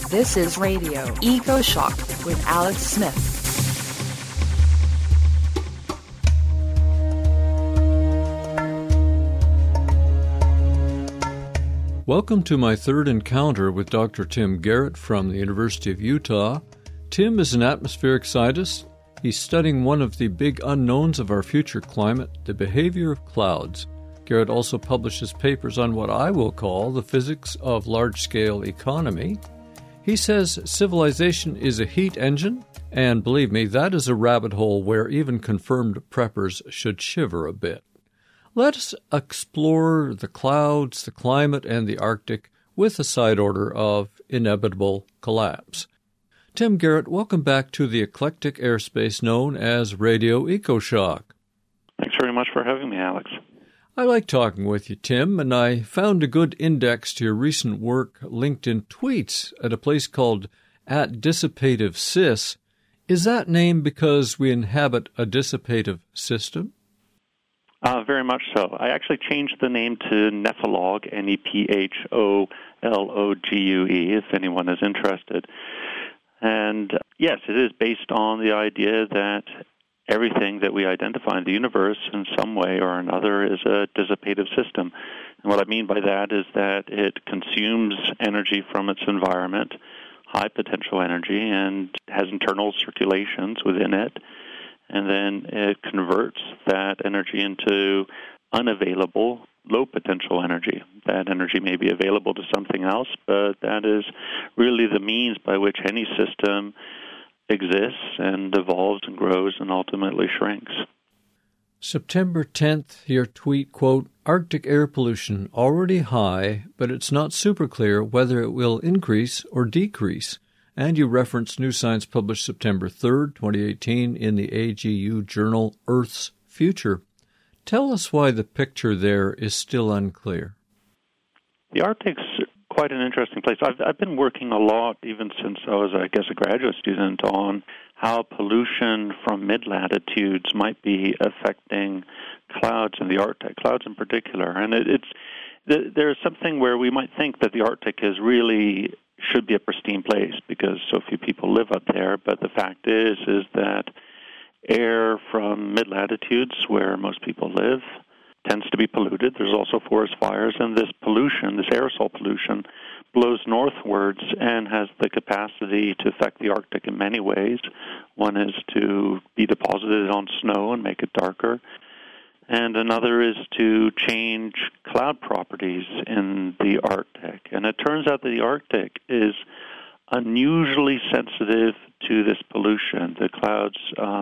This is Radio Eco Shock with Alex Smith. Welcome to my third encounter with Dr. Tim Garrett from the University of Utah. Tim is an atmospheric scientist. He's studying one of the big unknowns of our future climate, the behavior of clouds. Garrett also publishes papers on what I will call the physics of large-scale economy. He says civilization is a heat engine, and believe me, that is a rabbit hole where even confirmed preppers should shiver a bit. Let us explore the clouds, the climate, and the Arctic with a side order of inevitable collapse. Tim Garrett, welcome back to the eclectic airspace known as Radio EcoShock. Thanks very much for having me, Alex. I like talking with you, Tim, and I found a good index to your recent work linked in tweets at a place called @DissipativeSys. Is that named because we inhabit a dissipative system? Very much so. I actually changed the name to Nepholog, Nephollogue, if anyone is interested. And yes, it is based on the idea that everything that we identify in the universe in some way or another is a dissipative system. And what I mean by that is that it consumes energy from its environment, high potential energy, and has internal circulations within it. And then it converts that energy into unavailable, low potential energy. That energy may be available to something else, but that is really the means by which any system exists and evolves and grows and ultimately shrinks. September 10th, your tweet, quote, Arctic air pollution already high, but it's not super clear whether it will increase or decrease. And you reference New Science published September 3rd, 2018 in the AGU journal Earth's Future. Tell us why the picture there is still unclear. The Arctic's quite an interesting place. I've been working a lot, even since I was, a graduate student, on how pollution from mid-latitudes might be affecting clouds in the Arctic, clouds in particular. And there's something where we might think that the Arctic should be a pristine place because so few people live up there, but the fact is that air from mid-latitudes, where most people live, tends to be polluted. There's also forest fires, and this pollution, this aerosol pollution, blows northwards and has the capacity to affect the Arctic in many ways. One is to be deposited on snow and make it darker, and another is to change cloud properties in the Arctic. And it turns out that the Arctic is unusually sensitive to this pollution. The clouds,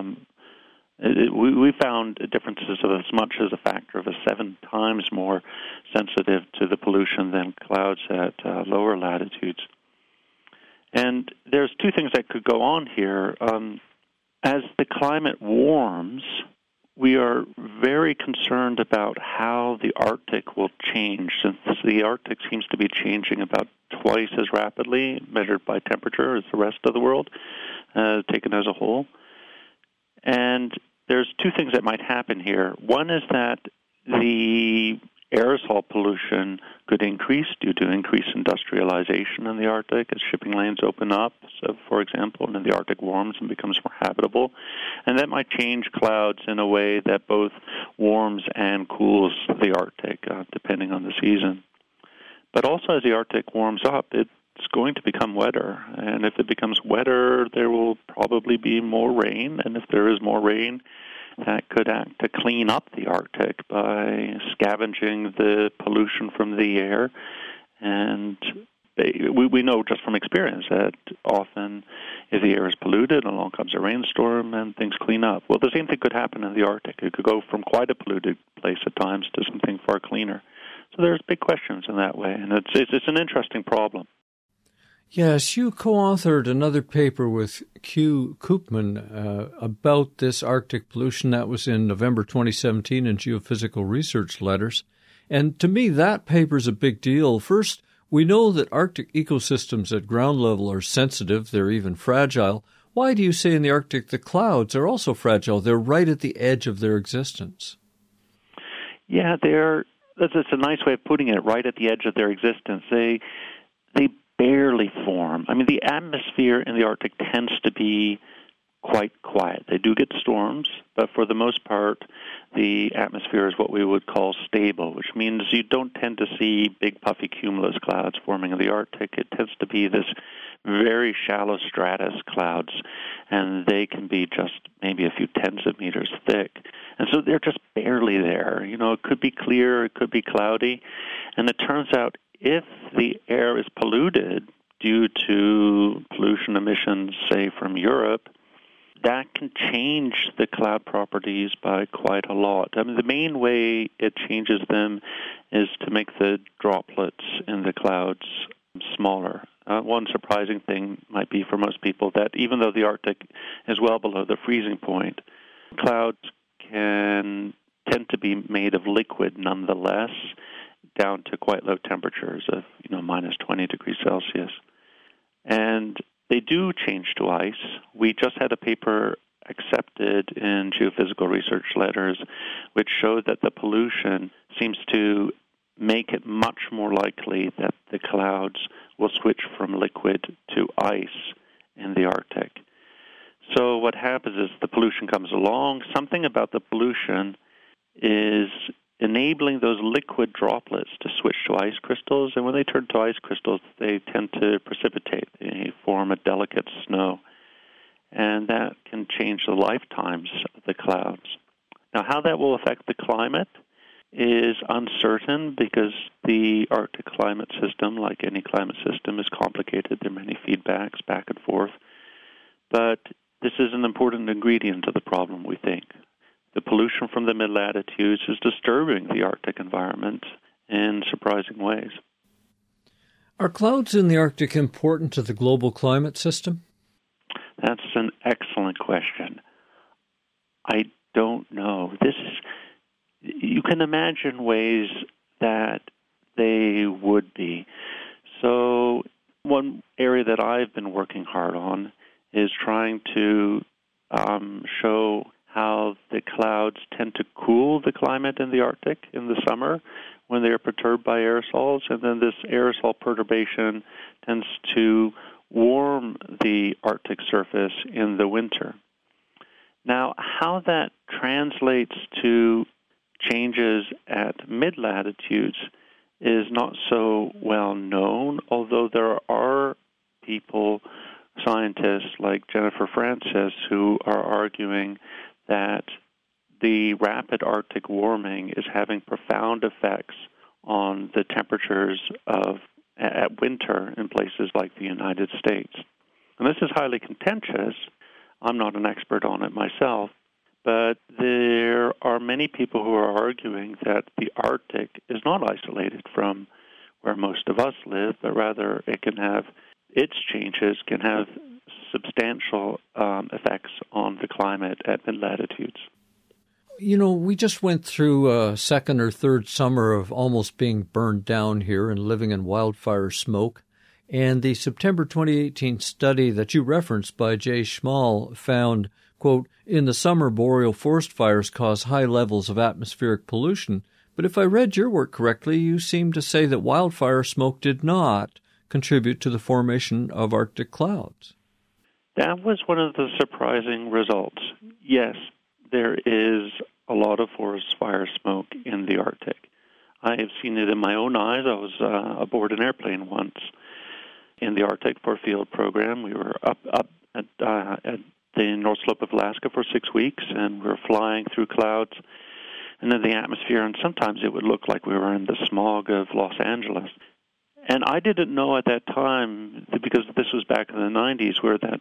we found differences of as much as a factor of 7 times more sensitive to the pollution than clouds at lower latitudes. And there's two things that could go on here. As the climate warms, we are very concerned about how the Arctic will change, since the Arctic seems to be changing about twice as rapidly, measured by temperature, as the rest of the world, taken as a whole. And there's two things that might happen here. One is that the aerosol pollution could increase due to increased industrialization in the Arctic as shipping lanes open up, so for example, and the Arctic warms and becomes more habitable. And that might change clouds in a way that both warms and cools the Arctic, depending on the season. But also as the Arctic warms up, it's going to become wetter. And if it becomes wetter, there will probably be more rain. And if there is more rain, that could act to clean up the Arctic by scavenging the pollution from the air. And we know just from experience that often if the air is polluted, along comes a rainstorm and things clean up. Well, the same thing could happen in the Arctic. It could go from quite a polluted place at times to something far cleaner. So there's big questions in that way, and it's an interesting problem. Yes, you co-authored another paper with Q. Koopman about this Arctic pollution. That was in November 2017 in Geophysical Research Letters. And to me, that paper is a big deal. First, we know that Arctic ecosystems at ground level are sensitive. They're even fragile. Why do you say in the Arctic the clouds are also fragile? They're right at the edge of their existence. Yeah, that's a nice way of putting it, right at the edge of their existence. They barely form storm. I mean, the atmosphere in the Arctic tends to be quite quiet. They do get storms, but for the most part, the atmosphere is what we would call stable, which means you don't tend to see big puffy cumulus clouds forming in the Arctic. It tends to be this very shallow stratus clouds, and they can be just maybe a few tens of meters thick. And so they're just barely there. You know, it could be clear, it could be cloudy, and it turns out if the air is polluted due to pollution emissions, say, from Europe, that can change the cloud properties by quite a lot. I mean, the main way it changes them is to make the droplets in the clouds smaller. One surprising thing might be for most people that even though the Arctic is well below the freezing point, clouds can tend to be made of liquid nonetheless, down to quite low temperatures of, minus 20 degrees Celsius. And they do change to ice. We just had a paper accepted in Geophysical Research Letters which showed that the pollution seems to make it much more likely that the clouds will switch from liquid to ice in the Arctic. So what happens is the pollution comes along. Something about the pollution is enabling those liquid droplets to switch to ice crystals, and when they turn to ice crystals, they tend to precipitate. They form a delicate snow, and that can change the lifetimes of the clouds. Now, how that will affect the climate is uncertain because the Arctic climate system, like any climate system, is complicated. There are many feedbacks back and forth, but this is an important ingredient to the problem, we think. The pollution from the mid-latitudes is disturbing the Arctic environment in surprising ways. Are clouds in the Arctic important to the global climate system? That's an excellent question. I don't know. You can imagine ways that they would be. So one area that I've been working hard on is trying to show how the clouds tend to cool the climate in the Arctic in the summer when they are perturbed by aerosols, and then this aerosol perturbation tends to warm the Arctic surface in the winter. Now, how that translates to changes at mid-latitudes is not so well known, although there are people, scientists like Jennifer Francis, who are arguing that the rapid Arctic warming is having profound effects on the temperatures at winter in places like the United States. And this is highly contentious. I'm not an expert on it myself, but there are many people who are arguing that the Arctic is not isolated from where most of us live, but rather its changes can have substantial effects on the climate at mid-latitudes. We just went through a second or third summer of almost being burned down here and living in wildfire smoke. And the September 2018 study that you referenced by Jay Schmal found, quote, in the summer, boreal forest fires cause high levels of atmospheric pollution. But if I read your work correctly, you seem to say that wildfire smoke did not contribute to the formation of Arctic clouds. That was one of the surprising results. Yes, there is a lot of forest fire smoke in the Arctic. I have seen it in my own eyes. I was aboard an airplane once in the Arctic for a field program. We were up at the North Slope of Alaska for 6 weeks, and we were flying through clouds and in the atmosphere, and sometimes it would look like we were in the smog of Los Angeles. And I didn't know at that time, because this was back in the 90s, where that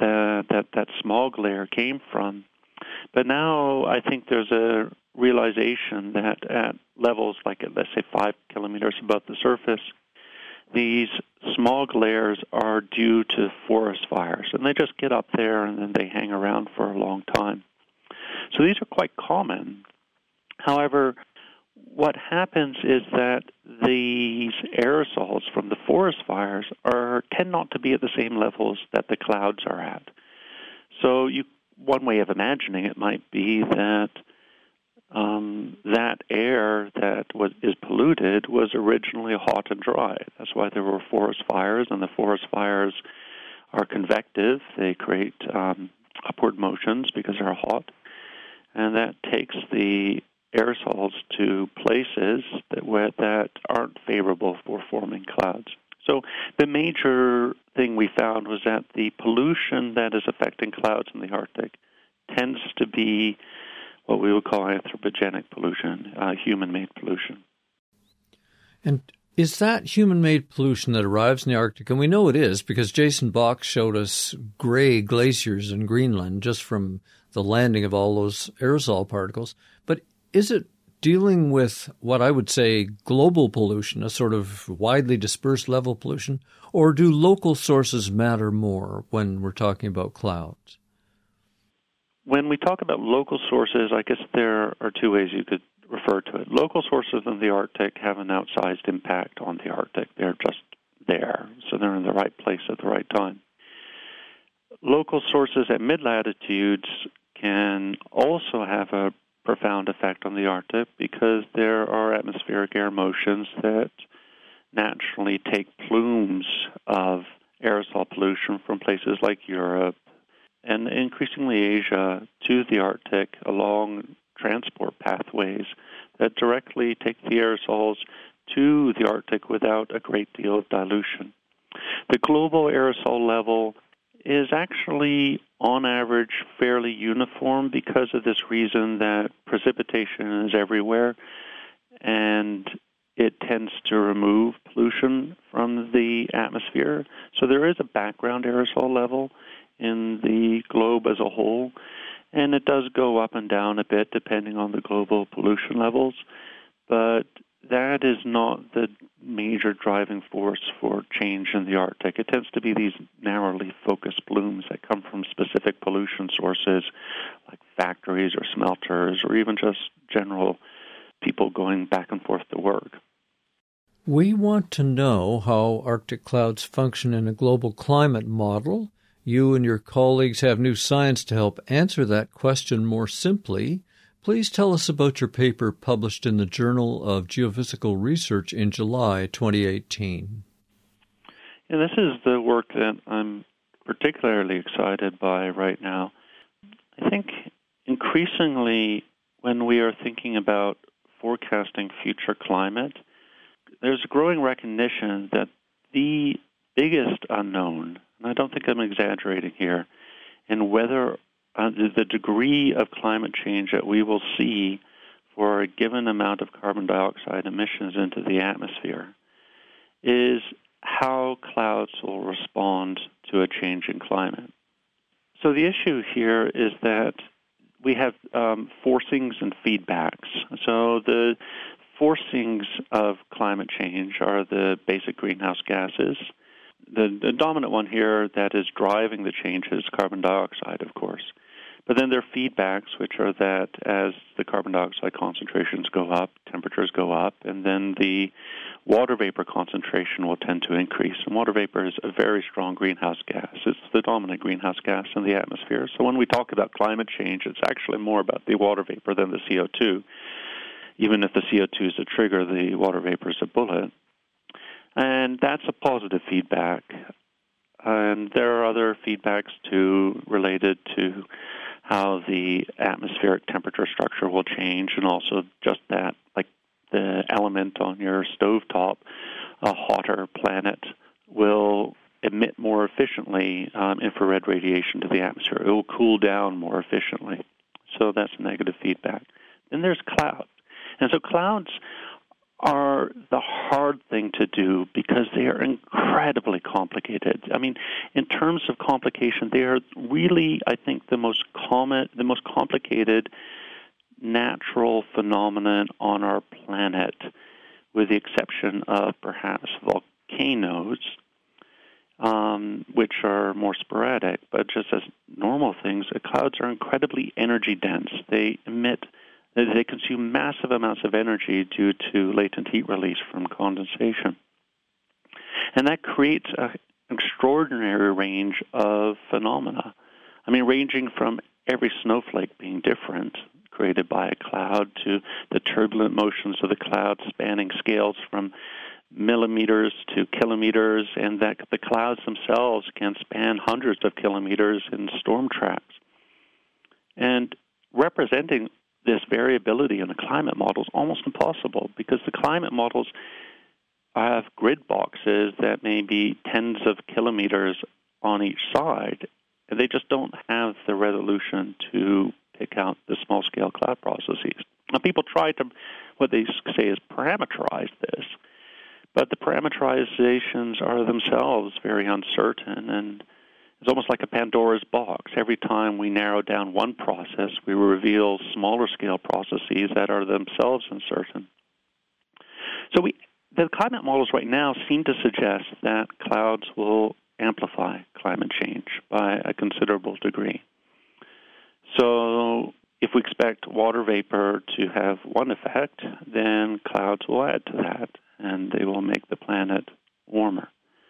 smog layer came from. But now I think there's a realization that at levels like, let's say, 5 kilometers above the surface, these smog layers are due to forest fires, and they just get up there and then they hang around for a long time. So these are quite common. However, what happens is that these aerosols from the forest fires tend not to be at the same levels that the clouds are at. So one way of imagining it might be that that air that is polluted was originally hot and dry. That's why there were forest fires, and the forest fires are convective. They create upward motions because they're hot, and that takes the aerosols to places that aren't favorable for forming clouds. So the major thing we found was that the pollution that is affecting clouds in the Arctic tends to be what we would call anthropogenic pollution, human-made pollution. And is that human-made pollution that arrives in the Arctic? And we know it is because Jason Bach showed us gray glaciers in Greenland just from the landing of all those aerosol particles. But is it dealing with what I would say global pollution, a sort of widely dispersed level pollution, or do local sources matter more when we're talking about clouds? When we talk about local sources, I guess there are two ways you could refer to it. Local sources in the Arctic have an outsized impact on the Arctic. They're just there, so they're in the right place at the right time. Local sources at mid-latitudes can also have a profound effect on the Arctic because there are atmospheric air motions that naturally take plumes of aerosol pollution from places like Europe and increasingly Asia to the Arctic along transport pathways that directly take the aerosols to the Arctic without a great deal of dilution. The global aerosol level is actually, on average, fairly uniform because of this reason that precipitation is everywhere and it tends to remove pollution from the atmosphere. So there is a background aerosol level in the globe as a whole, and it does go up and down a bit depending on the global pollution levels, but that is not the major driving force for change in the Arctic. It tends to be these narrowly focused plumes that come from specific pollution sources like factories or smelters or even just general people going back and forth to work. We want to know how Arctic clouds function in a global climate model. You and your colleagues have new science to help answer that question more simply. Please tell us about your paper published in the Journal of Geophysical Research in July 2018. Yeah, this is the work that I'm particularly excited by right now. I think increasingly when we are thinking about forecasting future climate, there's a growing recognition that the biggest unknown, and I don't think I'm exaggerating here, in whether the degree of climate change that we will see for a given amount of carbon dioxide emissions into the atmosphere is how clouds will respond to a change in climate. So the issue here is that we have forcings and feedbacks. So the forcings of climate change are the basic greenhouse gases. The dominant one here that is driving the change is carbon dioxide, of course. But then there are feedbacks, which are that as the carbon dioxide concentrations go up, temperatures go up, and then the water vapor concentration will tend to increase. And water vapor is a very strong greenhouse gas. It's the dominant greenhouse gas in the atmosphere. So when we talk about climate change, it's actually more about the water vapor than the CO2. Even if the CO2 is a trigger, the water vapor is a bullet. And that's a positive feedback. And there are other feedbacks, too, related to how the atmospheric temperature structure will change, and also just that, like the element on your stovetop, a hotter planet will emit more efficiently infrared radiation to the atmosphere. It will cool down more efficiently. So that's negative feedback. Then there's clouds. And so clouds are the hard thing to do because they are incredibly complicated. I mean, in terms of complication, they are really, I think, the most complicated natural phenomenon on our planet, with the exception of perhaps volcanoes, which are more sporadic. But just as normal things, clouds are incredibly energy dense. They consume massive amounts of energy due to latent heat release from condensation. And that creates an extraordinary range of phenomena. I mean, ranging from every snowflake being different, created by a cloud to the turbulent motions of the cloud spanning scales from millimeters to kilometers, and that the clouds themselves can span hundreds of kilometers in storm tracks. And representing this variability in the climate model is almost impossible because the climate models have grid boxes that may be tens of kilometers on each side, and they just don't have the resolution to pick out the small-scale cloud processes. Now, people try to, what they say is parameterize this, but the parameterizations are themselves very uncertain, and it's almost like a Pandora's box. Every time we narrow down one process, we reveal smaller-scale processes that are themselves uncertain. So the climate models right now seem to suggest that clouds will amplify climate change by a considerable degree. So if we expect water vapor to have one effect, then clouds will add to that, and they will make the planet warmer.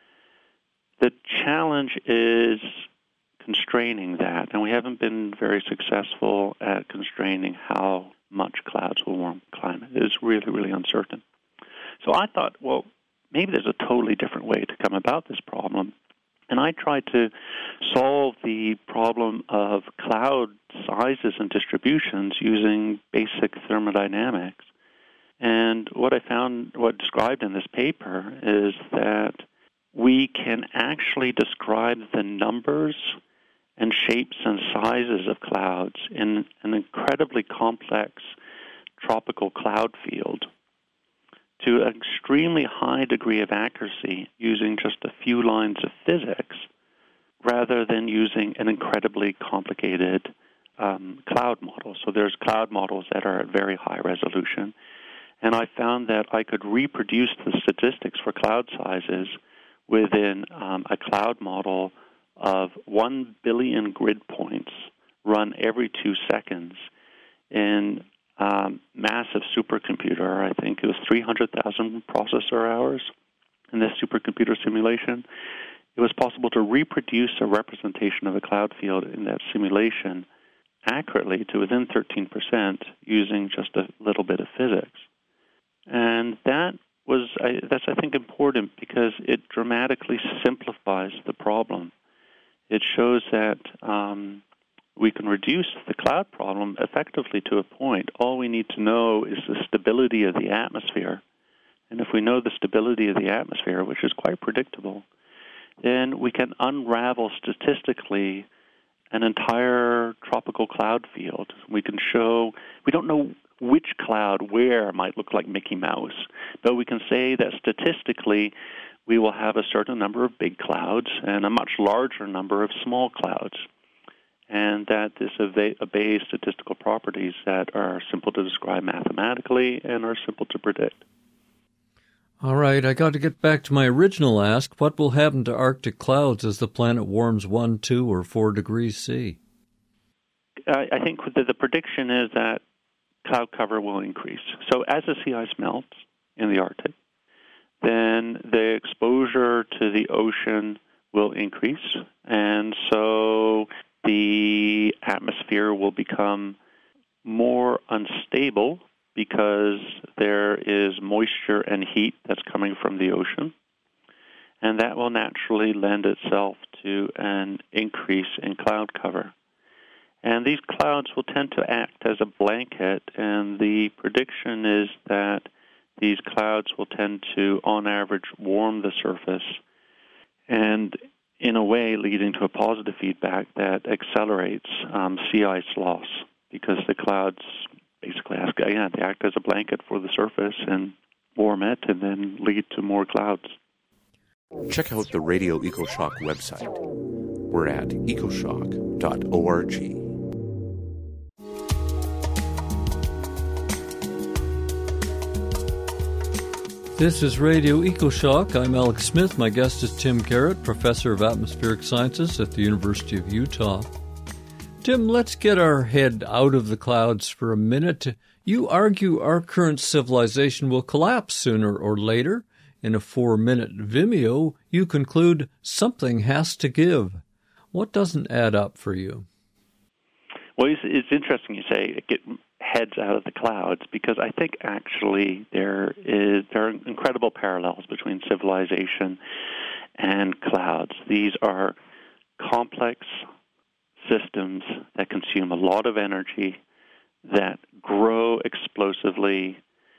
The challenge is constraining that, and we haven't been very successful at constraining how much clouds will warm climate. It is really, really uncertain. So I thought, well, maybe there's a totally different way to come about this problem. And I tried to solve the problem of cloud sizes and distributions using basic thermodynamics. And what I found, what described in this paper, is that we can actually describe the numbers and shapes and sizes of clouds in an incredibly complex tropical cloud field to an extremely high degree of accuracy using just a few lines of physics rather than using an incredibly complicated cloud model. So there's cloud models that are at very high resolution. And I found that I could reproduce the statistics for cloud sizes within a cloud model of 1 billion grid points run every 2 seconds in massive supercomputer. I think it was 300,000 processor hours in this supercomputer simulation. It was possible to reproduce a representation of a cloud field in that simulation accurately to within 13% using just a little bit of physics. And that's, I think, important because it dramatically simplifies the problem. It shows that we can reduce the cloud problem effectively to a point. All we need to know is the stability of the atmosphere. And if we know the stability of the atmosphere, which is quite predictable, then we can unravel statistically an entire tropical cloud field. We can show, we don't know which cloud where might look like Mickey Mouse, but we can say that statistically we will have a certain number of big clouds and a much larger number of small clouds, and that this obeys statistical properties that are simple to describe mathematically and are simple to predict. All right, I got to get back to my original ask. What will happen to Arctic clouds as the planet warms 1, 2, or 4 degrees C? I think the prediction is that cloud cover will increase. So as the sea ice melts in the Arctic, then the exposure to the ocean will increase, and so the atmosphere will become more unstable because there is moisture and heat that's coming from the ocean, and that will naturally lend itself to an increase in cloud cover. And these clouds will tend to act as a blanket, and the prediction is that these clouds will tend to, on average, warm the surface, and in a way leading to a positive feedback that accelerates sea ice loss, because the clouds basically they act as a blanket for the surface and warm it and then lead to more clouds. Check out the Radio EcoShock website. We're at ecoshock.org. This is Radio EcoShock. I'm Alex Smith. My guest is Tim Garrett, Professor of Atmospheric Sciences at the University of Utah. Tim, let's get our head out of the clouds for a minute. You argue our current civilization will collapse sooner or later. In a 4-minute Vimeo, you conclude something has to give. What doesn't add up for you? Well, it's interesting you say heads out of the clouds, because I think actually there are incredible parallels between civilization and clouds. These are complex systems that consume a lot of energy, that grow explosively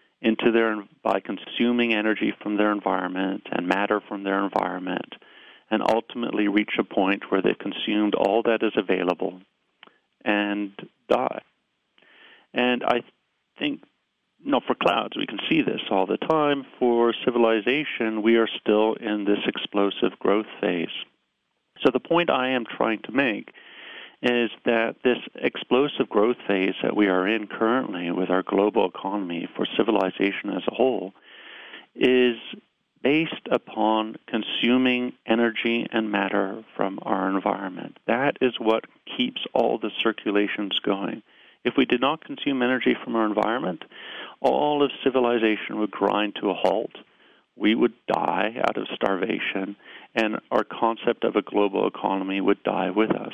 by consuming energy from their environment and matter from their environment, and ultimately reach a point where they've consumed all that is available and die. And I think, for clouds, we can see this all the time. For civilization, we are still in this explosive growth phase. So the point I am trying to make is that this explosive growth phase that we are in currently with our global economy for civilization as a whole is based upon consuming energy and matter from our environment. That is what keeps all the circulations going. If we did not consume energy from our environment, all of civilization would grind to a halt. We would die out of starvation, and our concept of a global economy would die with us.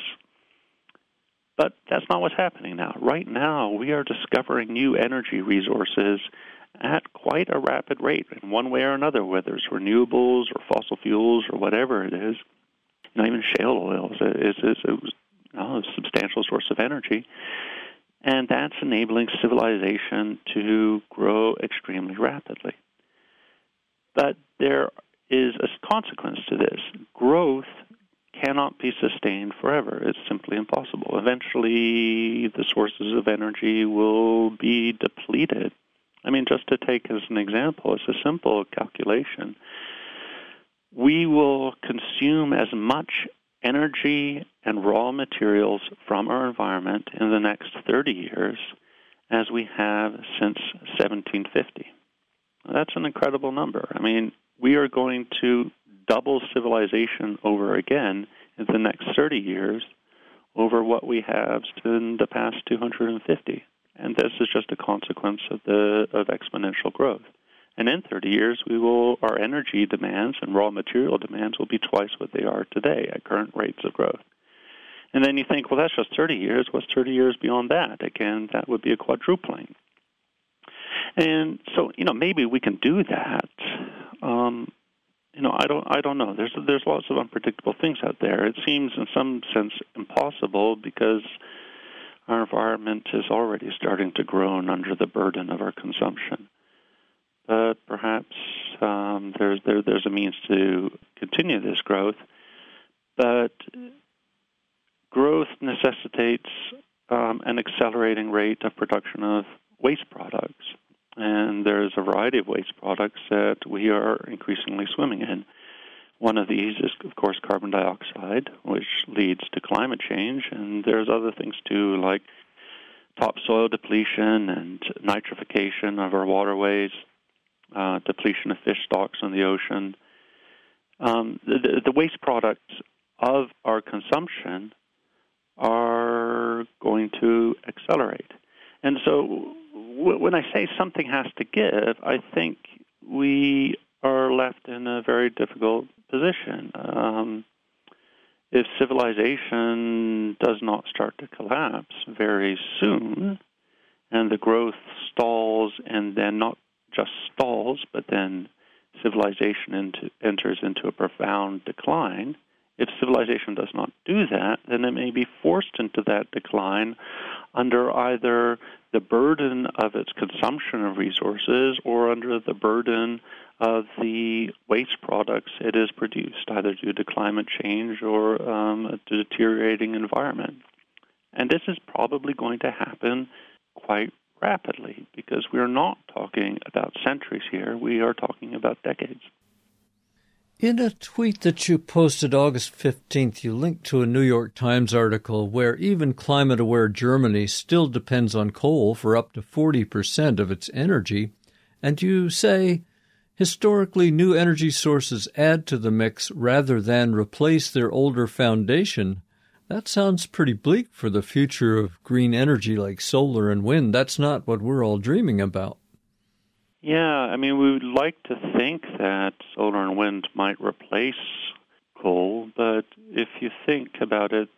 But that's not what's happening now. Right now, we are discovering new energy resources at quite a rapid rate in one way or another, whether it's renewables or fossil fuels or whatever it is. Even shale oil is a substantial source of energy. And that's enabling civilization to grow extremely rapidly. But there is a consequence to this. Growth cannot be sustained forever. It's simply impossible. Eventually, the sources of energy will be depleted. Just to take as an example, it's a simple calculation. We will consume as much energy and raw materials from our environment in the next 30 years as we have since 1750. That's an incredible number. We are going to double civilization over again in the next 30 years over what we have in the past 250. And this is just a consequence of exponential growth. And in 30 years, our energy demands and raw material demands will be twice what they are today at current rates of growth. And then you think, well, that's just 30 years. What's 30 years beyond that? Again, that would be a quadrupling. And so, maybe we can do that. I don't know. There's lots of unpredictable things out there. It seems in some sense impossible because our environment is already starting to groan under the burden of our consumption. But perhaps there's a means to continue this growth. But growth necessitates an accelerating rate of production of waste products. And there's a variety of waste products that we are increasingly swimming in. One of these is, of course, carbon dioxide, which leads to climate change. And there's other things, too, like topsoil depletion and nitrification of our waterways, depletion of fish stocks in the ocean. The waste products of our consumption are going to accelerate. And so when I say something has to give, I think we are left in a very difficult position. If civilization does not start to collapse very soon, and the growth stalls, and then not just stalls, but then civilization enters into a profound decline, if civilization does not do that, then it may be forced into that decline under either the burden of its consumption of resources or under the burden of the waste products it has produced, either due to climate change or a deteriorating environment. And this is probably going to happen quite rapidly because we're not talking about centuries here. We are talking about decades. In a tweet that you posted August 15th, you linked to a New York Times article where even climate-aware Germany still depends on coal for up to 40% of its energy, and you say, historically, new energy sources add to the mix rather than replace their older foundation. That sounds pretty bleak for the future of green energy like solar and wind. That's not what we're all dreaming about. Yeah, we would like to think that solar and wind might replace coal, but if you think about it,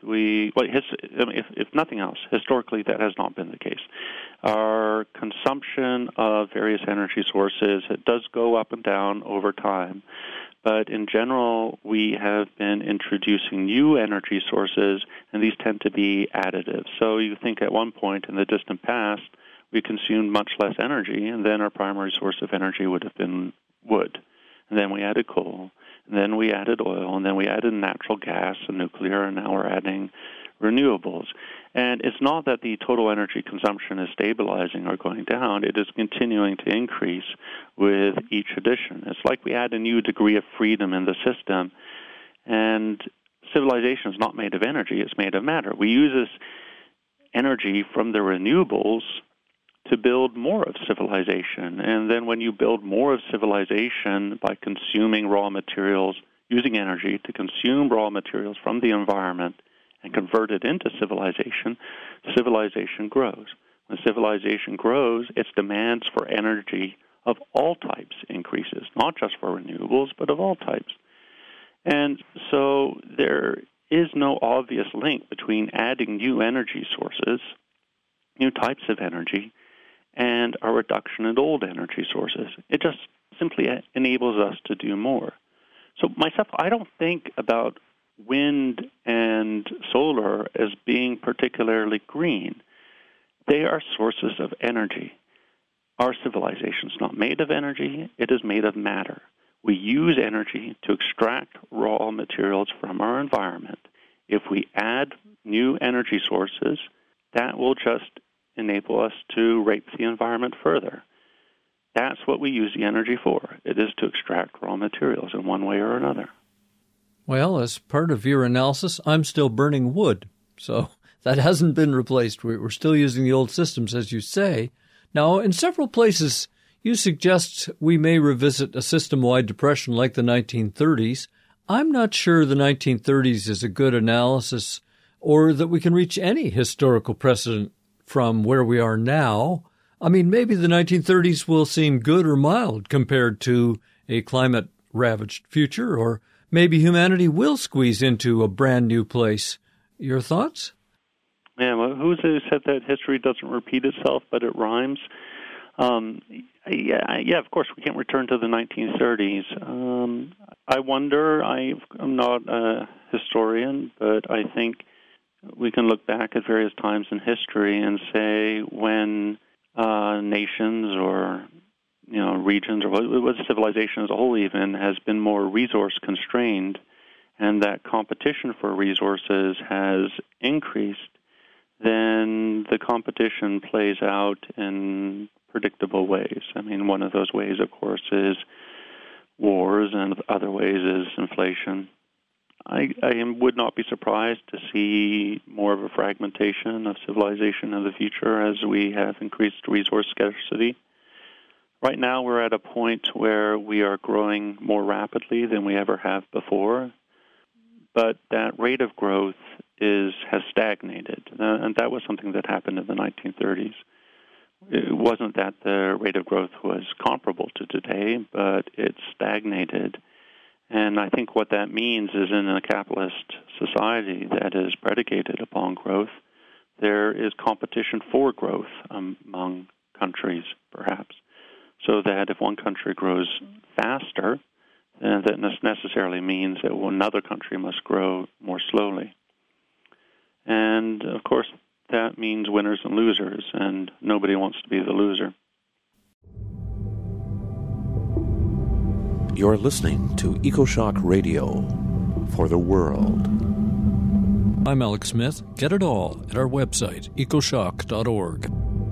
if nothing else, historically that has not been the case. Our consumption of various energy sources, it does go up and down over time, but in general, we have been introducing new energy sources, and these tend to be additive. So you think at one point in the distant past, we consumed much less energy, and then our primary source of energy would have been wood. And then we added coal, and then we added oil, and then we added natural gas and nuclear, and now we're adding renewables. And it's not that the total energy consumption is stabilizing or going down. It is continuing to increase with each addition. It's like we add a new degree of freedom in the system, and civilization is not made of energy, it's made of matter. We use this energy from the renewables to build more of civilization. And then when you build more of civilization by consuming raw materials, using energy to consume raw materials from the environment and convert it into civilization, civilization grows. When civilization grows, its demands for energy of all types increases, not just for renewables, but of all types. And so there is no obvious link between adding new energy sources, new types of energy, and a reduction in old energy sources. It just simply enables us to do more. So myself, I don't think about wind and solar as being particularly green. They are sources of energy. Our civilization is not made of energy, it is made of matter. We use energy to extract raw materials from our environment. If we add new energy sources, that will just enable us to rape the environment further. That's what we use the energy for. It is to extract raw materials in one way or another. Well, as part of your analysis, I'm still burning wood, so that hasn't been replaced. We're still using the old systems, as you say. Now, in several places, you suggest we may revisit a system-wide depression like the 1930s. I'm not sure the 1930s is a good analysis or that we can reach any historical precedent from where we are now. I mean, maybe the 1930s will seem good or mild compared to a climate-ravaged future, or maybe humanity will squeeze into a brand new place. Your thoughts? Yeah, well, who's who said that history doesn't repeat itself, but it rhymes? Yeah, of course, we can't return to the 1930s. I wonder, I'm not a historian, but I think we can look back at various times in history and say when nations or regions or what civilization as a whole even has been more resource constrained, and that competition for resources has increased, then the competition plays out in predictable ways. I mean, one of those ways, of course, is wars, and other ways is inflation. I would not be surprised to see more of a fragmentation of civilization in the future as we have increased resource scarcity. Right now, we're at a point where we are growing more rapidly than we ever have before, but that rate of growth has stagnated, and that was something that happened in the 1930s. It wasn't that the rate of growth was comparable to today, but it stagnated. And I think what that means is in a capitalist society that is predicated upon growth, there is competition for growth among countries, perhaps. So that if one country grows faster, then that necessarily means that another country must grow more slowly. And, of course, that means winners and losers, and nobody wants to be the loser. You're listening to EcoShock Radio for the world. I'm Alex Smith. Get it all at our website, ecoshock.org.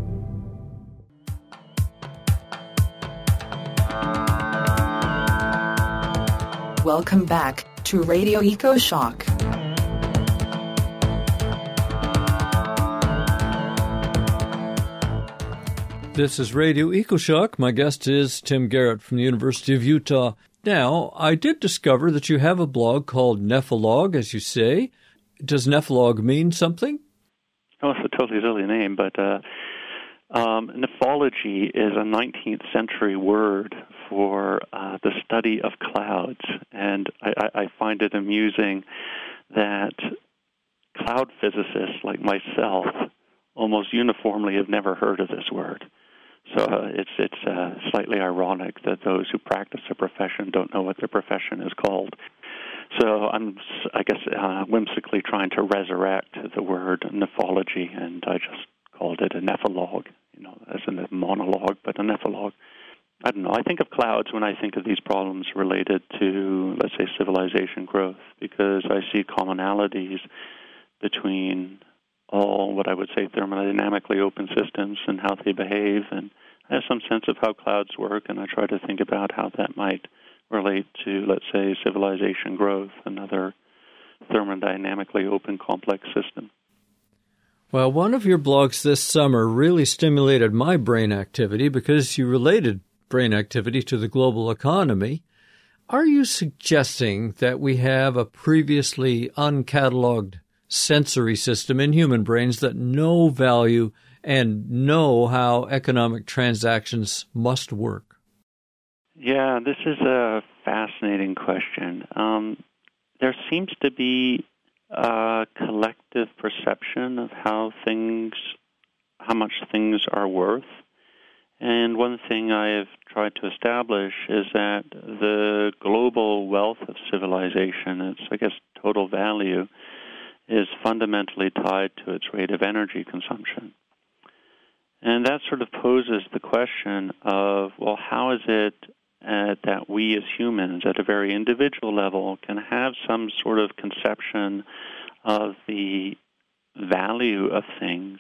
Welcome back to Radio EcoShock. This is Radio EcoShock. My guest is Tim Garrett from the University of Utah. Now, I did discover that you have a blog called Nephalog, as you say. Does Nephalog mean something? Oh, it's a totally silly name, but nephology is a 19th century word for the study of clouds, and I find it amusing that cloud physicists like myself almost uniformly have never heard of this word. So it's slightly ironic that those who practice a profession don't know what their profession is called. So I'm, I guess, whimsically trying to resurrect the word nephology, and I just called it a nephrologue, as in a monologue, but a nephrologue. I don't know. I think of clouds when I think of these problems related to, let's say, civilization growth, because I see commonalities between all what I would say thermodynamically open systems and how they behave, and I have some sense of how clouds work, and I try to think about how that might relate to, let's say, civilization growth, another thermodynamically open complex system. Well, one of your blogs this summer really stimulated my brain activity because you related brain activity to the global economy. Are you suggesting that we have a previously uncatalogued sensory system in human brains that know value and know how economic transactions must work? Yeah, this is a fascinating question. There seems to be a collective perception of how much things are worth. And one thing I have tried to establish is that the global wealth of civilization, its, I guess, total value, is fundamentally tied to its rate of energy consumption. And that sort of poses the question of, well, how is it that we as humans at a very individual level can have some sort of conception of the value of things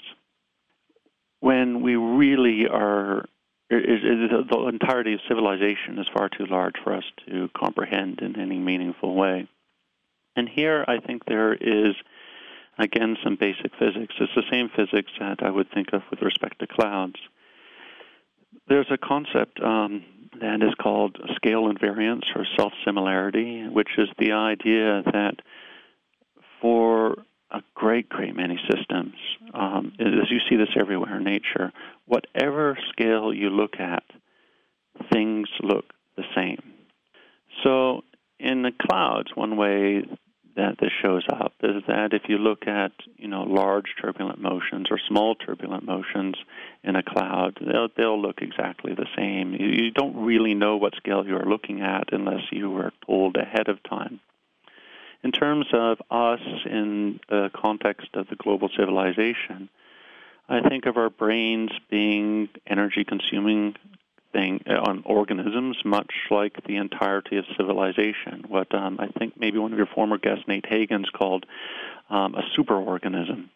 when we really are, the entirety of civilization is far too large for us to comprehend in any meaningful way. And here I think there is, again, some basic physics. It's the same physics that I would think of with respect to clouds. There's a concept that is called scale invariance or self-similarity, which is the idea that for a great many systems, as you see this everywhere in nature, whatever scale you look at, things look the same. So in the clouds, one way that this shows up is that if you look at, large turbulent motions or small turbulent motions in a cloud, they'll look exactly the same. You don't really know what scale you're looking at unless you were told ahead of time. In terms of us in the context of the global civilization, I think of our brains being energy-consuming on organisms, much like the entirety of civilization. What I think maybe one of your former guests, Nate Hagens, called a superorganism.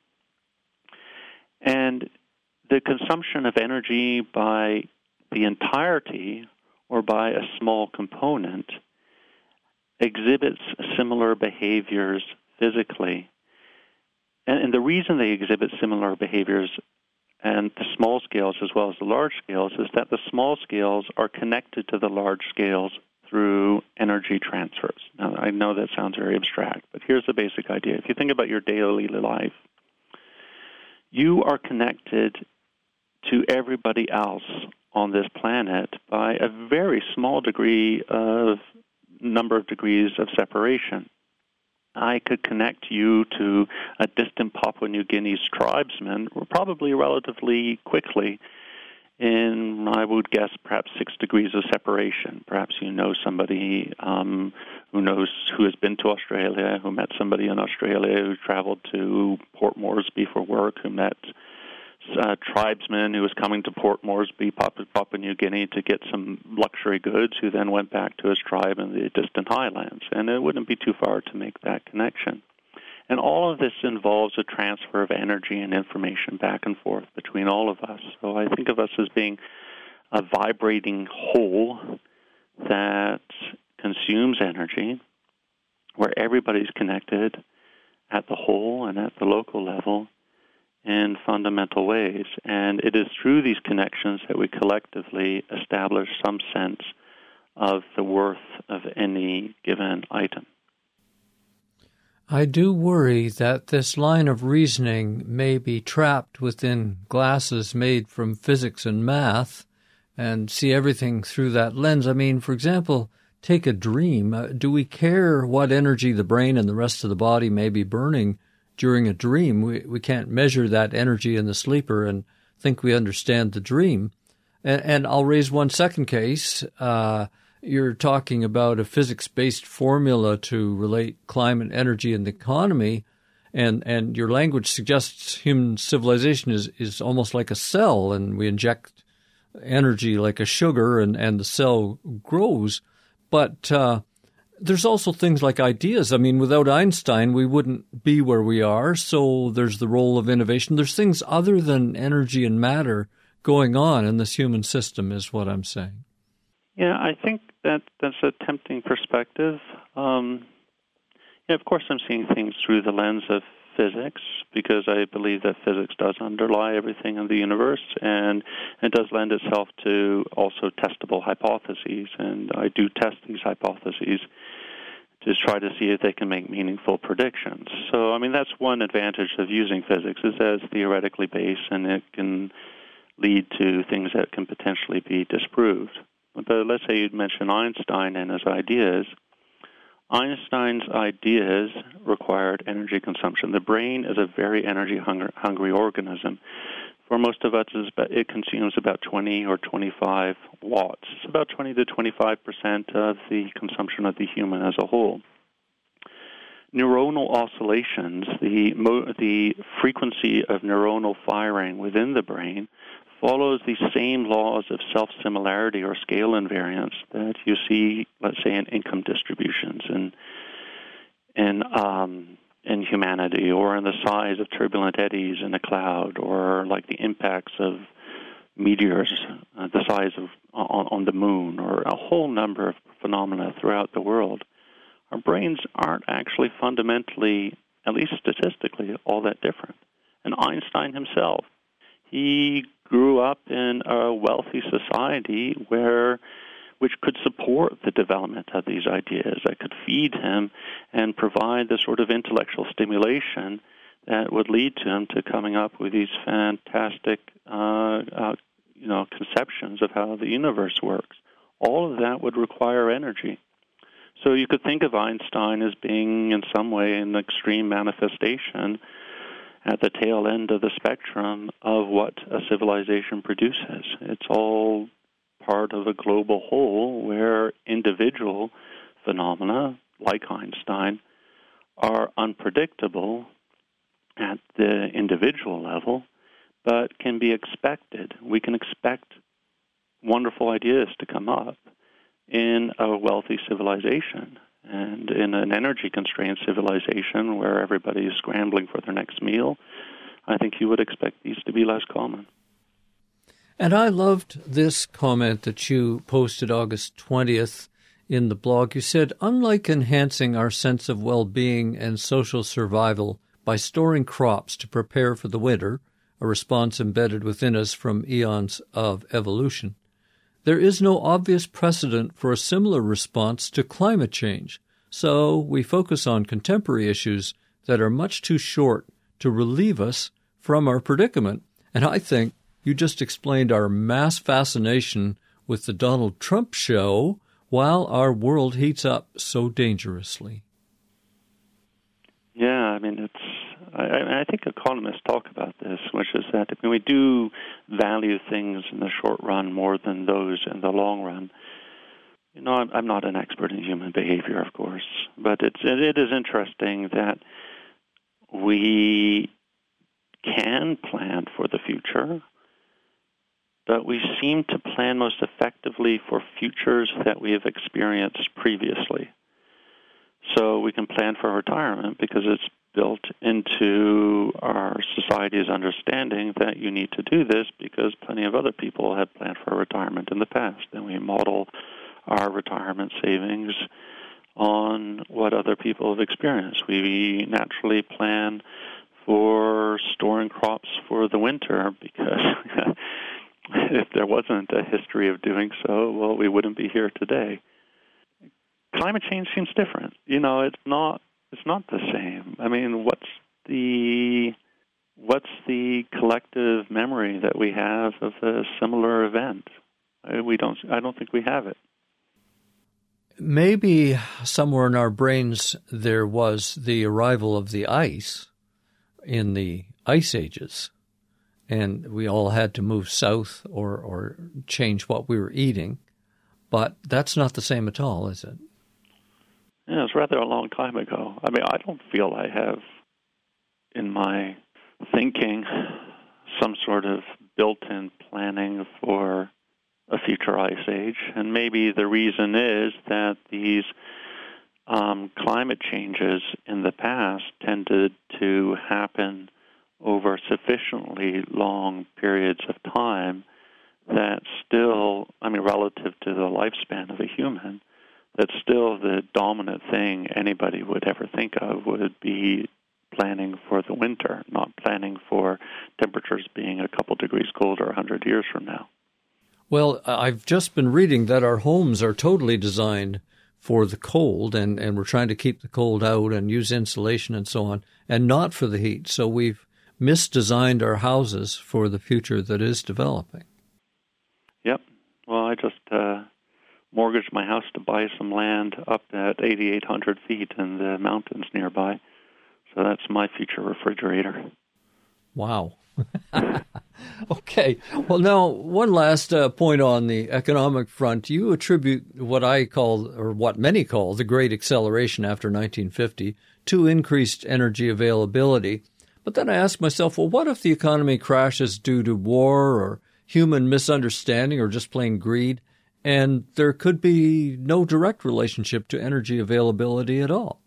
And the consumption of energy by the entirety or by a small component exhibits similar behaviors physically. And the reason they exhibit similar behaviors and the small scales as well as the large scales is that the small scales are connected to the large scales through energy transfers. Now, I know that sounds very abstract, but here's the basic idea. If you think about your daily life, you are connected to everybody else on this planet by a very small number of degrees of separation. I could connect you to a distant Papua New Guinea's tribesman probably relatively quickly in, I would guess, perhaps 6 degrees of separation. Perhaps you know somebody who has been to Australia, who met somebody in Australia, who traveled to Port Moresby for work, who met a tribesman who was coming to Port Moresby, Papua New Guinea, to get some luxury goods, who then went back to his tribe in the distant highlands. And it wouldn't be too far to make that connection. And all of this involves a transfer of energy and information back and forth between all of us. So I think of us as being a vibrating whole that consumes energy, where everybody's connected at the whole and at the local level in fundamental ways. And it is through these connections that we collectively establish some sense of the worth of any given item. I do worry that this line of reasoning may be trapped within glasses made from physics and math and see everything through that lens. I mean, for example, take a dream. Do we care what energy the brain and the rest of the body may be burning during a dream? We can't measure that energy in the sleeper and think we understand the dream. And I'll raise one second case. You're talking about a physics-based formula to relate climate, energy, and the economy, and your language suggests human civilization is almost like a cell, and we inject energy like a sugar, and the cell grows. But there's also things like ideas. I mean, without Einstein, we wouldn't be where we are, so there's the role of innovation. There's things other than energy and matter going on in this human system, is what I'm saying. Yeah, I think that's a tempting perspective. Of course, I'm seeing things through the lens of physics because I believe that physics does underlie everything in the universe, and it does lend itself to also testable hypotheses. And I do test these hypotheses to try to see if they can make meaningful predictions. So, I mean, that's one advantage of using physics, is that it's theoretically based, and it can lead to things that can potentially be disproved. But let's say you'd mention Einstein and his ideas. Einstein's ideas required energy consumption. The brain is a very energy-hungry organism. For most of us, it consumes about 20 or 25 watts. It's about 20 to 25% of the consumption of the human as a whole. Neuronal oscillations, the frequency of neuronal firing within the brain, follows the same laws of self-similarity or scale invariance that you see, let's say, in income distributions in humanity, or in the size of turbulent eddies in a cloud, or like the impacts of meteors, the size of on the moon, or a whole number of phenomena throughout the world. Our brains aren't actually fundamentally, at least statistically, all that different. And Einstein himself, he grew up in a wealthy society which could support the development of these ideas, that could feed him and provide the sort of intellectual stimulation that would lead to him to coming up with these fantastic, conceptions of how the universe works. All of that would require energy. So you could think of Einstein as being in some way an extreme manifestation at the tail end of the spectrum of what a civilization produces. It's all part of a global whole where individual phenomena, like Einstein, are unpredictable at the individual level, but can be expected. We can expect wonderful ideas to come up in a wealthy civilization. And in an energy-constrained civilization where everybody is scrambling for their next meal, I think you would expect these to be less common. And I loved this comment that you posted August 20th in the blog. You said, unlike enhancing our sense of well-being and social survival by storing crops to prepare for the winter, a response embedded within us from eons of evolution, there is no obvious precedent for a similar response to climate change, so we focus on contemporary issues that are much too short to relieve us from our predicament. And I think you just explained our mass fascination with the Donald Trump show while our world heats up so dangerously. Yeah, I mean, I think economists talk about this, which is that we do value things in the short run more than those in the long run. You know, I'm not an expert in human behavior, of course, but it is interesting that we can plan for the future, but we seem to plan most effectively for futures that we have experienced previously. So we can plan for retirement because it's built into our society's understanding that you need to do this because plenty of other people have planned for retirement in the past. And we model our retirement savings on what other people have experienced. We naturally plan for storing crops for the winter because if there wasn't a history of doing so, well, we wouldn't be here today. Climate change seems different. You know, it's not the same. I mean, what's the collective memory that we have of a similar event? I don't think we have it. maybe somewhere in our brains there was the arrival of the ice in the ice ages, and we all had to move south or change what we were eating. But that's not the same at all, is it? Yeah, it's rather a long time ago. I mean, I don't feel I have in my thinking some sort of built-in planning for a future ice age. And maybe the reason is that these climate changes in the past tended to happen over sufficiently long periods of time that still, I mean, relative to the lifespan of a human, that still the dominant thing anybody would ever think of would be planning for the winter, not planning for temperatures being a couple degrees colder 100 years from now. Well, I've just been reading that our homes are totally designed for the cold, and we're trying to keep the cold out and use insulation and so on, and not for the heat. So we've misdesigned our houses for the future that is developing. Yep. Well, I just mortgaged my house to buy some land up at 8,800 feet in the mountains nearby. So that's my future refrigerator. Wow. Okay. Well, now, one last point on the economic front. You attribute what I call, or what many call, the Great Acceleration after 1950 to increased energy availability. But then I ask myself, well, what if the economy crashes due to war or human misunderstanding or just plain greed, and there could be no direct relationship to energy availability at all?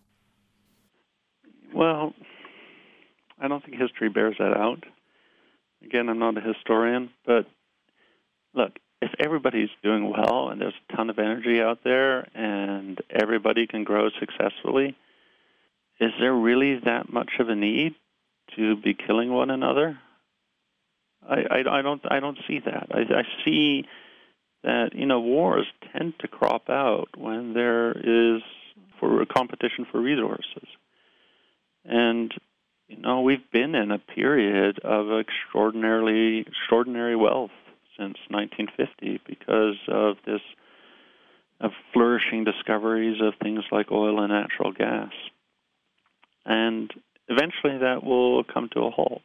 Well, I don't think history bears that out. Again, I'm not a historian, but look, if everybody's doing well and there's a ton of energy out there and everybody can grow successfully, is there really that much of a need to be killing one another? I don't see that. I see that, wars tend to crop out when there is for a competition for resources. And we've been in a period of extraordinary wealth since 1950 because of flourishing discoveries of things like oil and natural gas. And eventually that will come to a halt.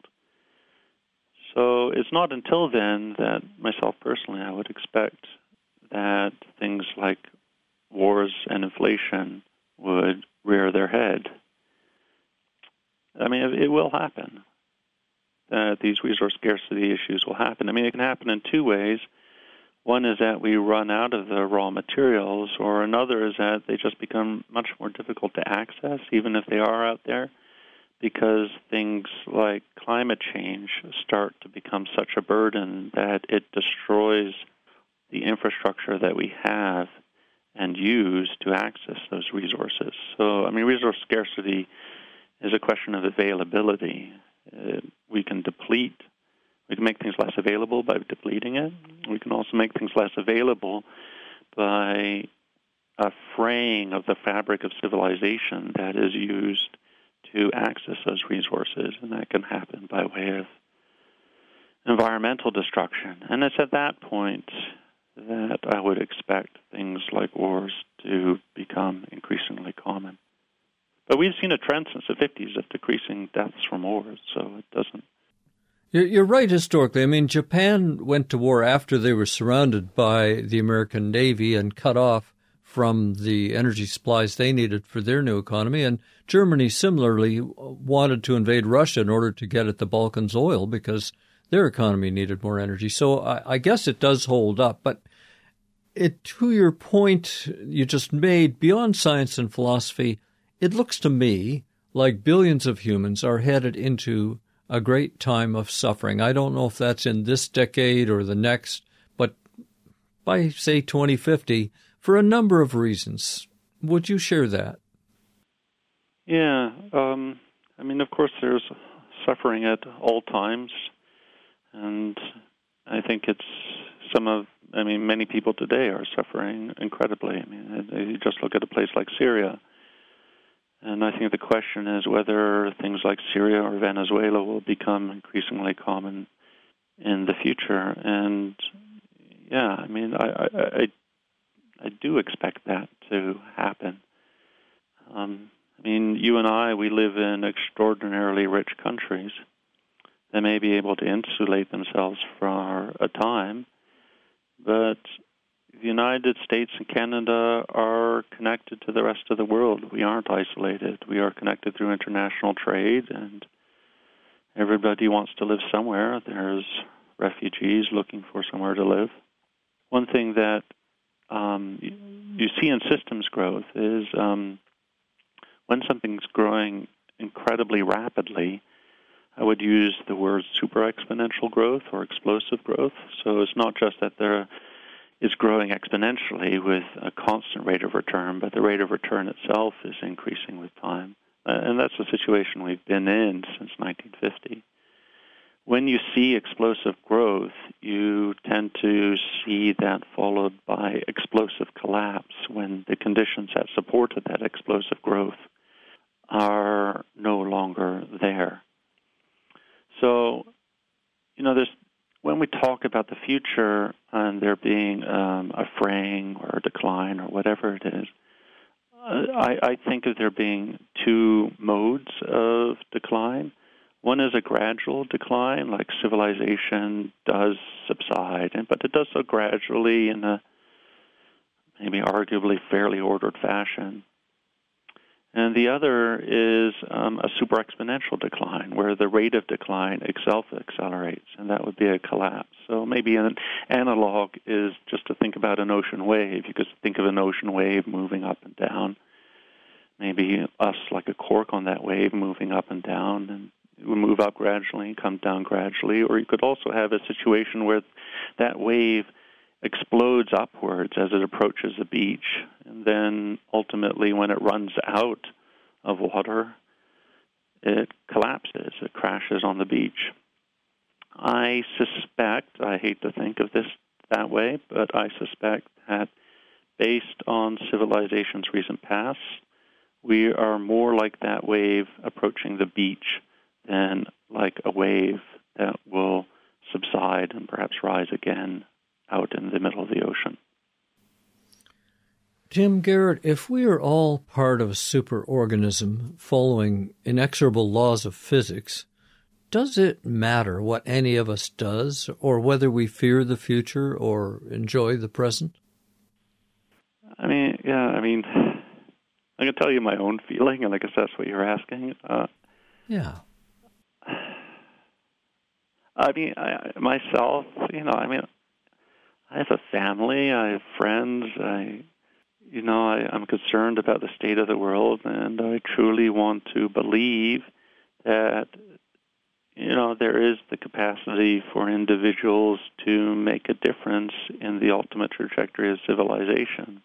So it's not until then that myself personally I would expect that things like wars and inflation would rear their head. I mean, it will happen. These resource scarcity issues will happen. I mean, it can happen in two ways. One is that we run out of the raw materials, or another is that they just become much more difficult to access, even if they are out there, because things like climate change start to become such a burden that it destroys the infrastructure that we have and use to access those resources. So, I mean, resource scarcity is a question of availability. We can make things less available by depleting it. We can also make things less available by a fraying of the fabric of civilization that is used to access those resources, and that can happen by way of environmental destruction. And it's at that point that I would expect things like wars to become increasingly common. But we've seen a trend since the 50s of decreasing deaths from wars, so it doesn't. You're right historically. I mean, Japan went to war after they were surrounded by the American Navy and cut off from the energy supplies they needed for their new economy. And Germany similarly wanted to invade Russia in order to get at the Balkans oil because their economy needed more energy. So I guess it does hold up. But to your point you just made, beyond science and philosophy, it looks to me like billions of humans are headed into a great time of suffering. I don't know if that's in this decade or the next, but by, say, 2050, for a number of reasons. Would you share that? Yeah. I mean, of course, there's suffering at all times, and I think many people today are suffering incredibly. I mean, you just look at a place like Syria, and I think the question is whether things like Syria or Venezuela will become increasingly common in the future. And yeah, I mean, I do expect that to happen. You and I, we live in extraordinarily rich countries that may be able to insulate themselves for a time, but the United States and Canada are connected to the rest of the world. We aren't isolated. We are connected through international trade, and everybody wants to live somewhere. There's refugees looking for somewhere to live. One thing that you see in systems growth is when something's growing incredibly rapidly, I would use the word super exponential growth or explosive growth. So it's not just that there is growing exponentially with a constant rate of return, but the rate of return itself is increasing with time. And that's the situation we've been in since 1950. When you see explosive growth, you tend to see that followed by explosive collapse when the conditions that supported that explosive growth are no longer there. So, when we talk about the future and there being a fraying or a decline or whatever it is, I think of there being two modes of decline. One is a gradual decline, like civilization does subside, but it does so gradually in a maybe arguably fairly ordered fashion. And the other is a super exponential decline, where the rate of decline itself accelerates, and that would be a collapse. So maybe an analog is just to think about an ocean wave. You could think of an ocean wave moving up and down. Maybe us like a cork on that wave moving up and down, and it would move up gradually and come down gradually. Or you could also have a situation where that wave explodes upwards as it approaches the beach, and then ultimately when it runs out of water, it collapses, it crashes on the beach. I suspect, I hate to think of this that way, but I suspect that based on civilization's recent past, we are more like that wave approaching the beach than like a wave that will subside and perhaps rise again out in the middle of the ocean. Tim Garrett, if we are all part of a superorganism following inexorable laws of physics, does it matter what any of us does, or whether we fear the future or enjoy the present? I can tell you my own feeling, and I guess that's what you're asking. Yeah. Myself, I have a family, I have friends, I'm concerned about the state of the world, and I truly want to believe that, there is the capacity for individuals to make a difference in the ultimate trajectory of civilization.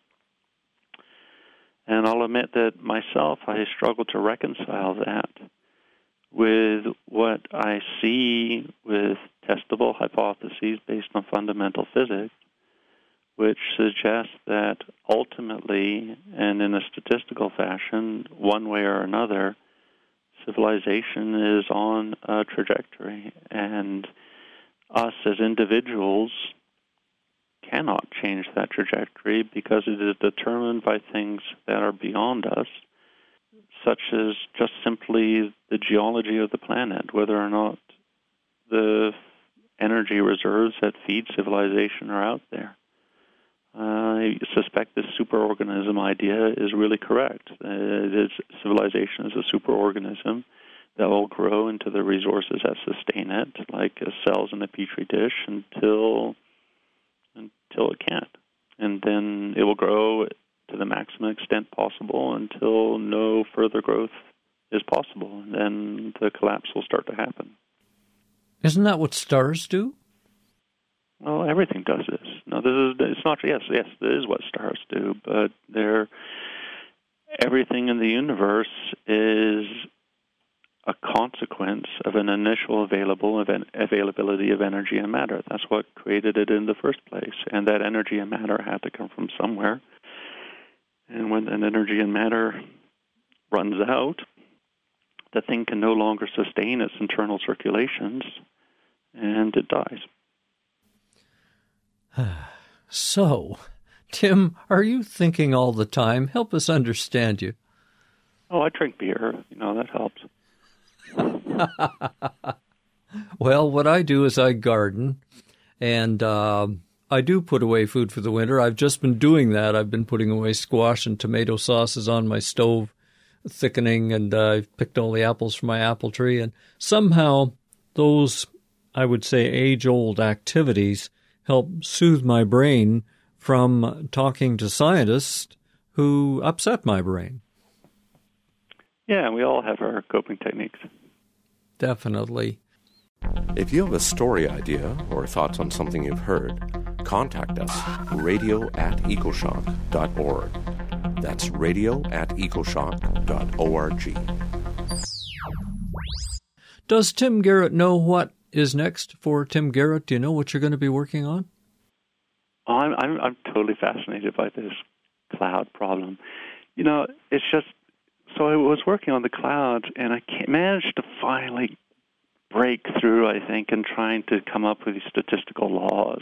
And I'll admit that myself, I struggle to reconcile that with what I see with testable hypotheses based on fundamental physics, which suggests that ultimately, and in a statistical fashion, one way or another, civilization is on a trajectory, and us as individuals cannot change that trajectory because it is determined by things that are beyond us, such as just simply the geology of the planet, whether or not the energy reserves that feed civilization are out there. I suspect this superorganism idea is really correct. Civilization is a superorganism that will grow into the resources that sustain it, like cells in a petri dish, until it can't. And then it will grow to the maximum extent possible until no further growth is possible. And then the collapse will start to happen. Isn't that what stars do? Well, everything does this. No, it's not. Yes, this is what stars do, but everything in the universe is a consequence of an initial availability of energy and matter. That's what created it in the first place, and that energy and matter had to come from somewhere. And when an energy and matter runs out, the thing can no longer sustain its internal circulations, and it dies. So, Tim, are you thinking all the time? Help us understand you. Oh, I drink beer. That helps. Well, what I do is I garden, and I do put away food for the winter. I've just been doing that. I've been putting away squash and tomato sauces on my stove, thickening, and I've picked all the apples from my apple tree. And somehow those, I would say, age-old activities help soothe my brain from talking to scientists who upset my brain. Yeah, we all have our coping techniques. Definitely. If you have a story idea or thoughts on something you've heard, contact us, radio@ecoshock.org. That's radio@ecoshock.org. Does Tim Garrett know what is next for Tim Garrett? Do you know what you're going to be working on? I'm totally fascinated by this cloud problem. It's just, so I was working on the clouds, and I managed to finally break through, I think, in trying to come up with these statistical laws.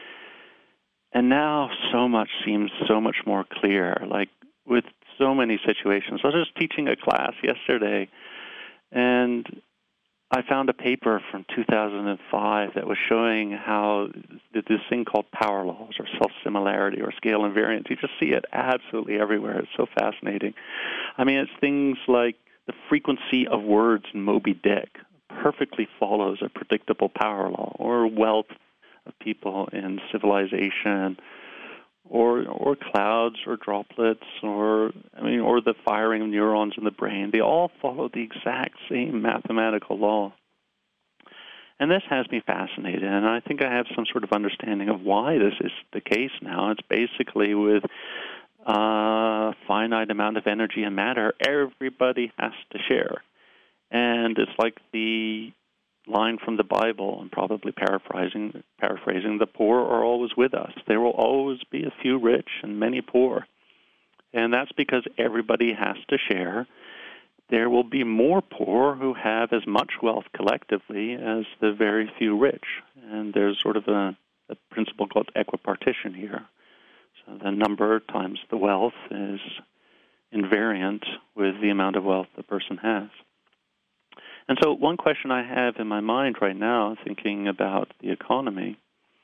And now so much seems so much more clear, like with so many situations. I was just teaching a class yesterday, and I found a paper from 2005 that was showing how this thing called power laws or self-similarity or scale invariance, you just see it absolutely everywhere. It's so fascinating. I mean, it's things like the frequency of words in Moby Dick perfectly follows a predictable power law, or wealth of people in civilization, or clouds or droplets, or the firing of neurons in the brain. They all follow the exact same mathematical law. And this has me fascinated, and I think I have some sort of understanding of why this is the case now. It's basically with a finite amount of energy and matter, everybody has to share. And it's like the line from the Bible, and probably paraphrasing, the poor are always with us. There will always be a few rich and many poor. And that's because everybody has to share. There will be more poor who have as much wealth collectively as the very few rich. And there's sort of a principle called equipartition here. So the number times the wealth is invariant with the amount of wealth the person has. And so one question I have in my mind right now, thinking about the economy,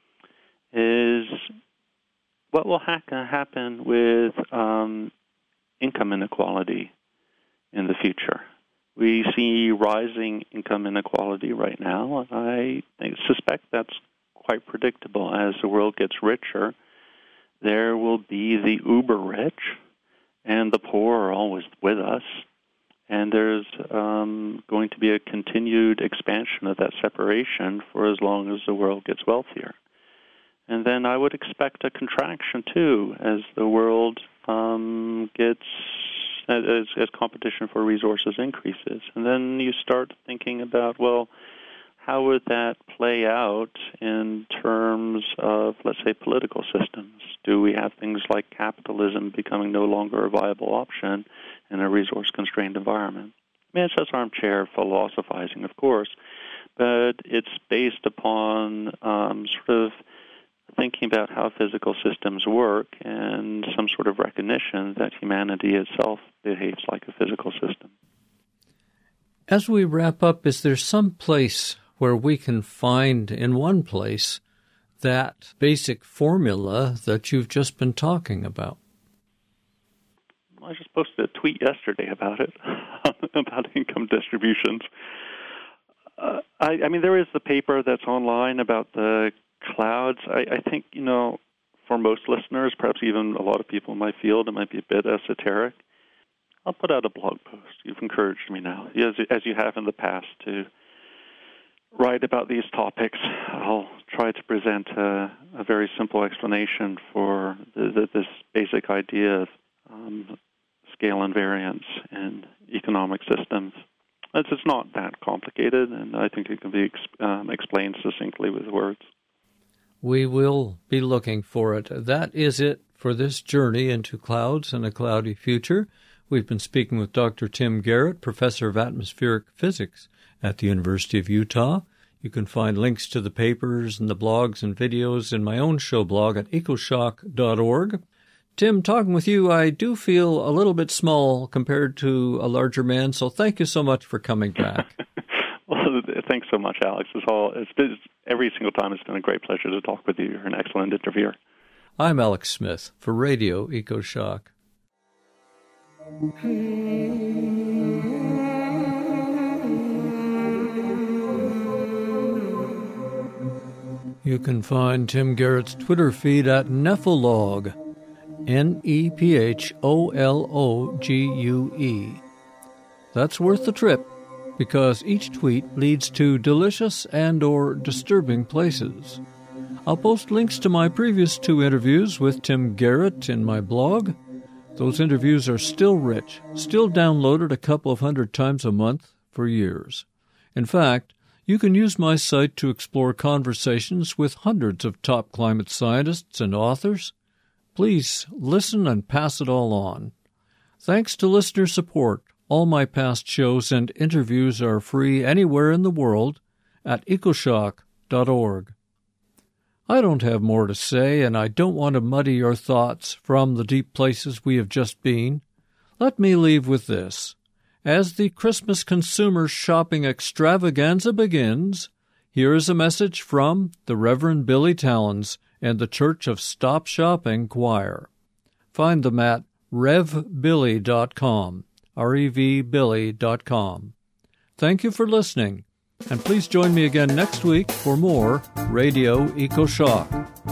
is what will happen with income inequality in the future? We see rising income inequality right now, and I suspect that's quite predictable. As the world gets richer, there will be the uber-rich, and the poor are always with us. And there's going to be a continued expansion of that separation for as long as the world gets wealthier. And then I would expect a contraction, too, as the world as competition for resources increases. And then you start thinking about, well, how would that play out in terms of, let's say, political systems? Do we have things like capitalism becoming no longer a viable option in a resource-constrained environment? I mean, it's just armchair philosophizing, of course, but it's based upon sort of thinking about how physical systems work and some sort of recognition that humanity itself behaves like a physical system. As we wrap up, is there some place where we can find in one place that basic formula that you've just been talking about? I just posted a tweet yesterday about it, about income distributions. I mean, there is the paper that's online about the clouds. I think, for most listeners, perhaps even a lot of people in my field, it might be a bit esoteric. I'll put out a blog post. You've encouraged me now, as you have in the past, to write about these topics. I'll try to present a very simple explanation for this basic idea of scale invariance in economic systems. It's not that complicated, and I think it can be explained succinctly with words. We will be looking for it. That is it for this journey into clouds and a cloudy future. We've been speaking with Dr. Tim Garrett, Professor of Atmospheric Physics at the University of Utah. You can find links to the papers and the blogs and videos in my own show blog at ecoshock.org. Tim, talking with you, I do feel a little bit small compared to a larger man, so thank you so much for coming back. Well, thanks so much, Alex. Every single time it's been a great pleasure to talk with you. You're an excellent interviewer. I'm Alex Smith for Radio EcoShock. You can find Tim Garrett's Twitter feed at Nepholog, Nepholologue. That's worth the trip, because each tweet leads to delicious and or disturbing places. I'll post links to my previous 2 interviews with Tim Garrett in my blog. Those interviews are still rich, still downloaded a couple of hundred times a month for years. In fact, you can use my site to explore conversations with hundreds of top climate scientists and authors. Please listen and pass it all on. Thanks to listener support, all my past shows and interviews are free anywhere in the world at ecoshock.org. I don't have more to say, and I don't want to muddy your thoughts from the deep places we have just been. Let me leave with this. As the Christmas consumer shopping extravaganza begins, here is a message from the Reverend Billy Tallons and the Church of Stop Shopping Choir. Find them at revbilly.com, revbilly.com. Thank you for listening, and please join me again next week for more Radio EcoShock.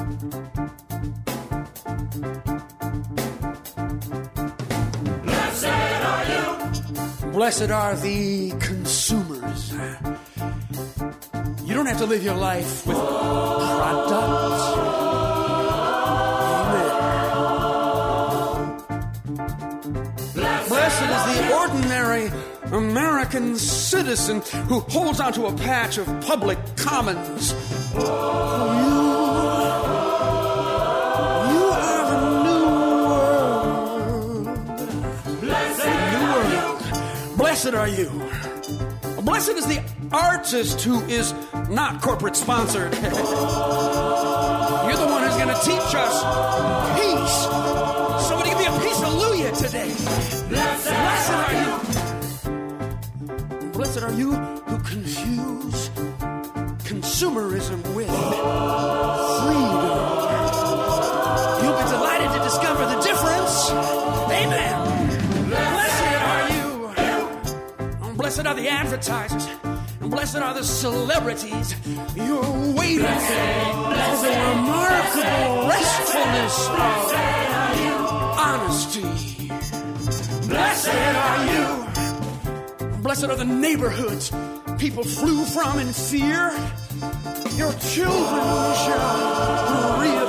Blessed are the consumers. You don't have to live your life with products. Amen. Blessed is the ordinary American citizen who holds onto a patch of public commons. You are the new world. Blessed are you. Blessed is the artist who is not corporate sponsored. You're the one who's going to teach us peace. Somebody give me a peace hallelujah today. Blessed are you. Blessed are you who confuse consumerism with freedom. You'll be delighted to discover the difference. Amen. Blessed are the advertisers, and blessed are the celebrities. You're waiting for the remarkable restfulness of honesty. Blessed are you. Blessed are the neighborhoods people flew from in fear. Your children shall realize